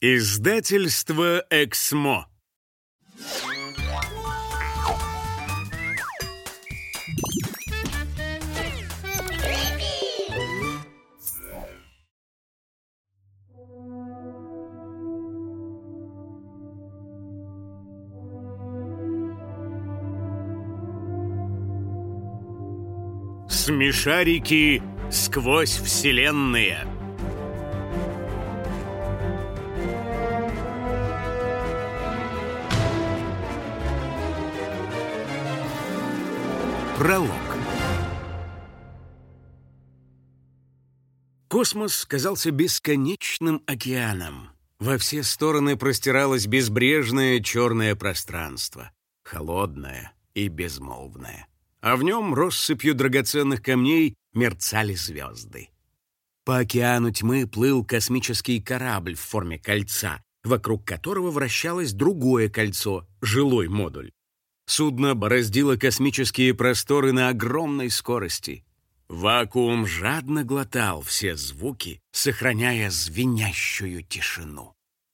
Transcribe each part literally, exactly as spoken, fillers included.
Издательство «Эксмо». Смешарики сквозь вселенные. Пролог. Космос казался бесконечным океаном. Во все стороны простиралось безбрежное черное пространство, холодное и безмолвное. А в нем россыпью драгоценных камней мерцали звезды. По океану тьмы плыл космический корабль в форме кольца, вокруг которого вращалось другое кольцо — жилой модуль. Судно бороздило космические просторы на огромной скорости. Вакуум жадно глотал все звуки, сохраняя звенящую тишину.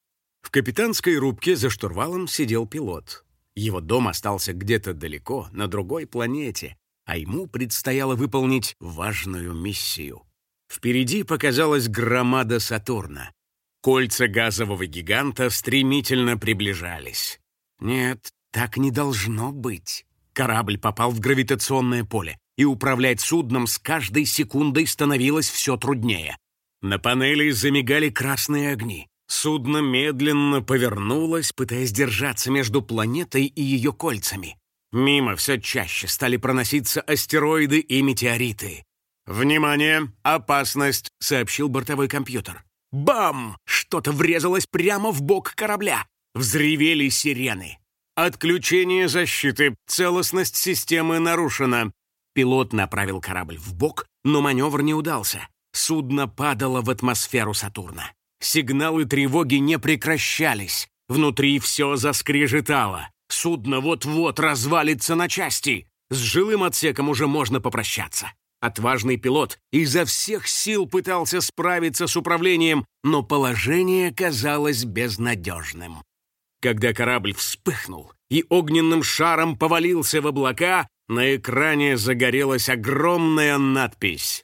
В капитанской рубке за штурвалом сидел пилот. Его дом остался где-то далеко, на другой планете, а ему предстояло выполнить важную миссию. Впереди показалась громада Сатурна. Кольца газового гиганта стремительно приближались. Нет, так не должно быть. Корабль попал в гравитационное поле, и управлять судном с каждой секундой становилось все труднее. На панели замигали красные огни. Судно медленно повернулось, пытаясь держаться между планетой и ее кольцами. Мимо все чаще стали проноситься астероиды и метеориты. «Внимание! Опасность!» — сообщил бортовой компьютер. Бам! Что-то врезалось прямо в бок корабля. Взревели сирены. «Отключение защиты. Целостность системы нарушена». Пилот направил корабль вбок, но маневр не удался. Судно падало в атмосферу Сатурна. Сигналы тревоги не прекращались. Внутри все заскрежетало. Судно вот-вот развалится на части. С жилым отсеком уже можно попрощаться. Отважный пилот изо всех сил пытался справиться с управлением, но положение казалось безнадежным. Когда корабль вспыхнул и огненным шаром повалился в облака, на экране загорелась огромная надпись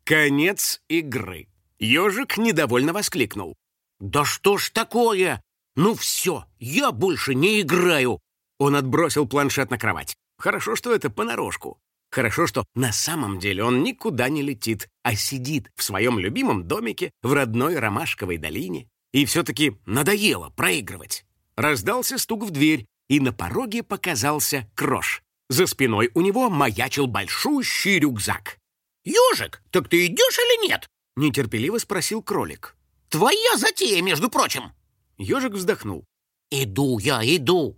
«Конец игры». Ежик недовольно воскликнул. «Да что ж такое? Ну все, я больше не играю!» Он отбросил планшет на кровать. Хорошо, что это понарошку. Хорошо, что на самом деле он никуда не летит, а сидит в своем любимом домике в родной Ромашковой долине. И все-таки надоело проигрывать. Раздался стук в дверь, и на пороге показался Крош. За спиной у него маячил большущий рюкзак. «Ежик, так ты идешь или нет?» — нетерпеливо спросил кролик. «Твоя затея, между прочим!» Ежик вздохнул. «Иду я, иду!»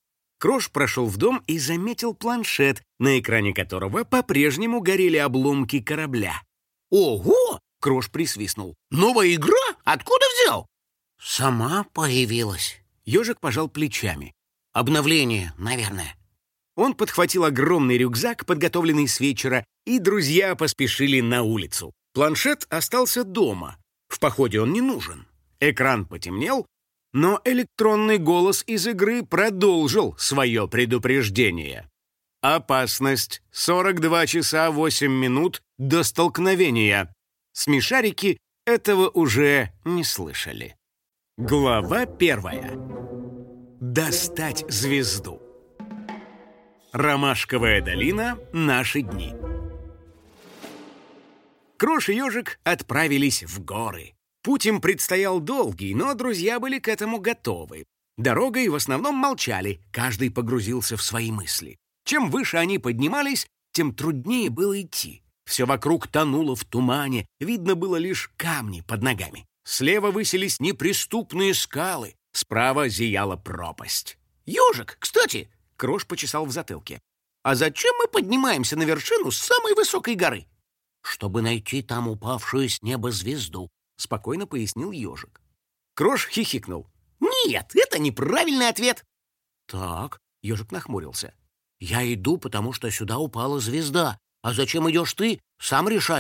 Крош прошел в дом и заметил планшет, на экране которого по-прежнему горели обломки корабля. «Ого!» — Крош присвистнул. «Новая игра? Откуда взял?» «Сама появилась». Ежик пожал плечами. «Обновление, наверное». Он подхватил огромный рюкзак, подготовленный с вечера, и друзья поспешили на улицу. Планшет остался дома. В походе он не нужен. Экран потемнел, но электронный голос из игры продолжил свое предупреждение. «Опасность. сорок два часа восемь минут до столкновения». Смешарики этого уже не слышали. Глава первая. Достать звезду. Ромашковая долина. Наши дни. Крош и Ежик отправились в горы. Путь им предстоял долгий, но друзья были к этому готовы. Дорогой в основном молчали, каждый погрузился в свои мысли. Чем выше они поднимались, тем труднее было идти. Все вокруг тонуло в тумане, видно было лишь камни под ногами. Слева высились неприступные скалы, справа зияла пропасть. «Ежик, кстати!» — Крош почесал в затылке. «А зачем мы поднимаемся на вершину самой высокой горы?» «Чтобы найти там упавшую с неба звезду», — спокойно пояснил Ежик. Крош хихикнул. «Нет, это неправильный ответ». «Так», — Ежик нахмурился. «Я иду, потому что сюда упала звезда. А зачем идешь ты, сам решай».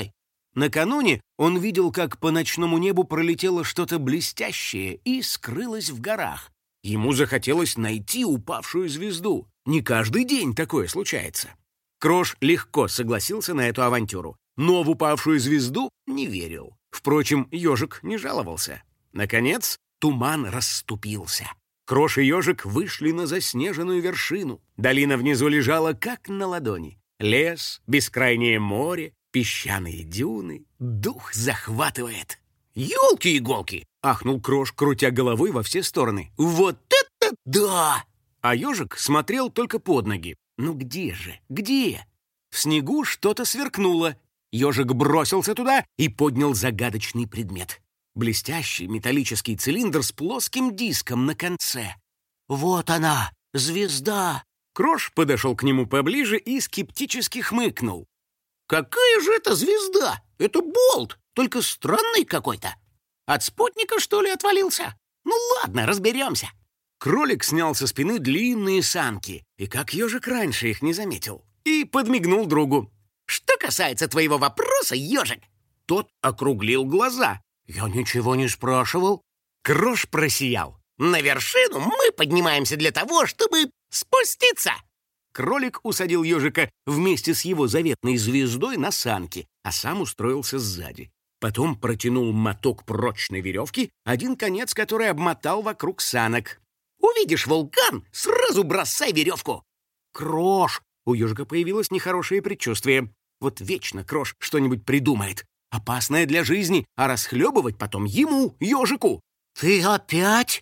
Накануне он видел, как по ночному небу пролетело что-то блестящее и скрылось в горах. Ему захотелось найти упавшую звезду. Не каждый день такое случается. Крош легко согласился на эту авантюру, но в упавшую звезду не верил. Впрочем, ежик не жаловался. Наконец, туман расступился. Крош и ежик вышли на заснеженную вершину. Долина внизу лежала как на ладони. Лес, бескрайнее море, песчаные дюны. Дух захватывает. «Елки-иголки!» — ахнул Крош, крутя головой во все стороны. «Вот это да!» А ежик смотрел только под ноги. «Ну где же? Где?» В снегу что-то сверкнуло. Ежик бросился туда и поднял загадочный предмет. Блестящий металлический цилиндр с плоским диском на конце. «Вот она, звезда!» Крош подошел к нему поближе и скептически хмыкнул. «Какая же это звезда? Это болт, только странный какой-то. От спутника, что ли, отвалился? Ну ладно, разберемся». Кролик снял со спины длинные санки, и как ежик раньше их не заметил, и подмигнул другу. «Что касается твоего вопроса, ежик?» Тот округлил глаза. «Я ничего не спрашивал». Крош просиял. «На вершину мы поднимаемся для того, чтобы спуститься». Кролик усадил ежика вместе с его заветной звездой на санки, а сам устроился сзади. Потом протянул моток прочной веревки, один конец которой обмотал вокруг санок. «Увидишь вулкан, сразу бросай веревку!» «Крош!» — у ежика появилось нехорошее предчувствие. Вот вечно Крош что-нибудь придумает. Опасное для жизни, а расхлебывать потом ему, ежику. «Ты опять?»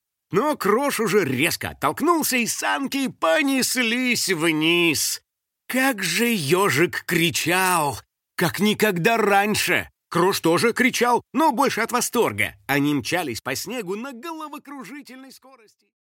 Но Крош уже резко оттолкнулся, и санки понеслись вниз. Как же ежик кричал! Как никогда раньше! Крош тоже кричал, но больше от восторга. Они мчались по снегу на головокружительной скорости.